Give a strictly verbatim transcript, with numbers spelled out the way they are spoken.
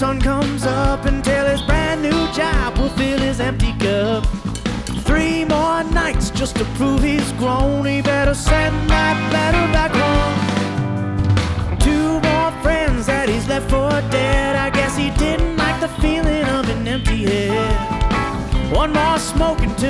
sun comes up until his brand new job will fill his empty cup. Three more nights just to prove he's grown. He better send that letter back home.